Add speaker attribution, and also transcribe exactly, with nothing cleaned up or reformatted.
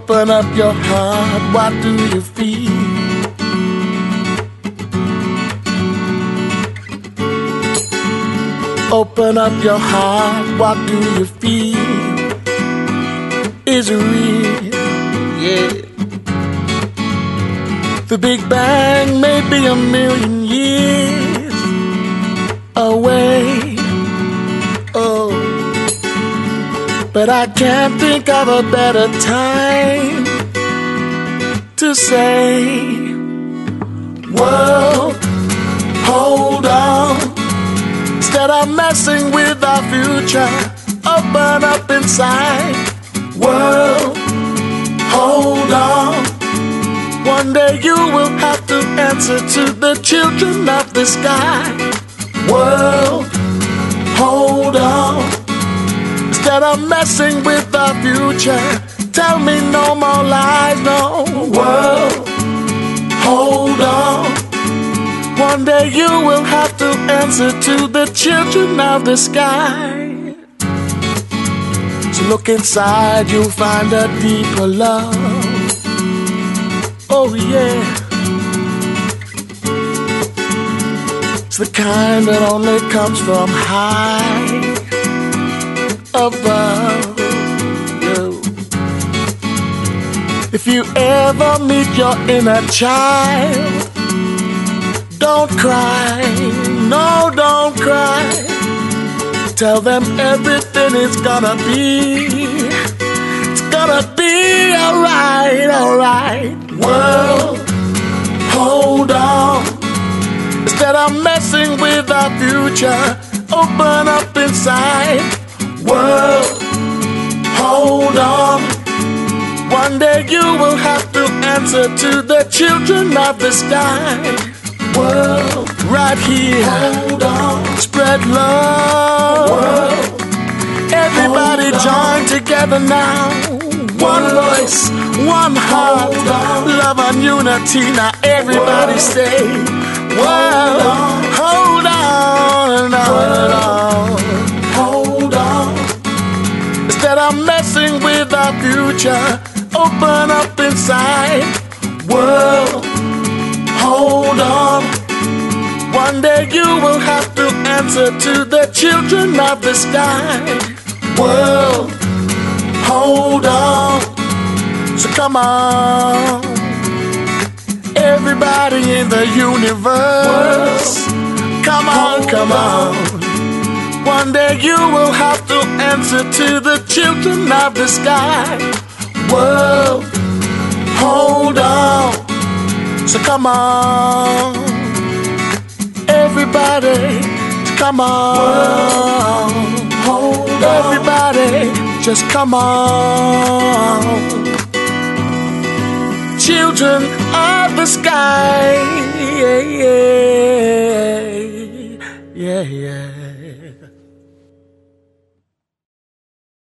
Speaker 1: Open up your heart, what do you feel? Open up your heart, what do you feel? Is it real? Yeah. The Big Bang may be a million years away. Oh, but I can't think of a better time to say, world, hold on. Instead of messing with our future, open up inside. World, hold on. One day you will have to answer to the children of the sky. World, hold on. Instead of messing with our future, tell me no more lies, no. World, hold on. One day you will have to answer to the children of the sky. So look inside, you'll find a deeper love. Oh yeah, it's the kind that only comes from high above you. If you ever meet your inner child, don't cry, no, don't cry. Tell them everything is gonna be, it's gonna be alright, alright. World, hold on. Instead of messing with our future, open up inside. World, hold on. One day you will have to answer to the children of the sky. World, right here, hold on. Spread love. World, everybody join together now. One voice, one heart, love and unity. Now everybody say, world, hold on, hold on, hold on. Instead of messing with our future, open up inside. World, hold on. One day you will have to answer to the children of the sky. World, hold on. So come on, everybody in the universe. Come on, come on. One day you will have to answer to the children of the sky. World, hold on. So come on, everybody, come on. Hold on. Everybody, just come on. Children of the sky, yeah, yeah, yeah, yeah.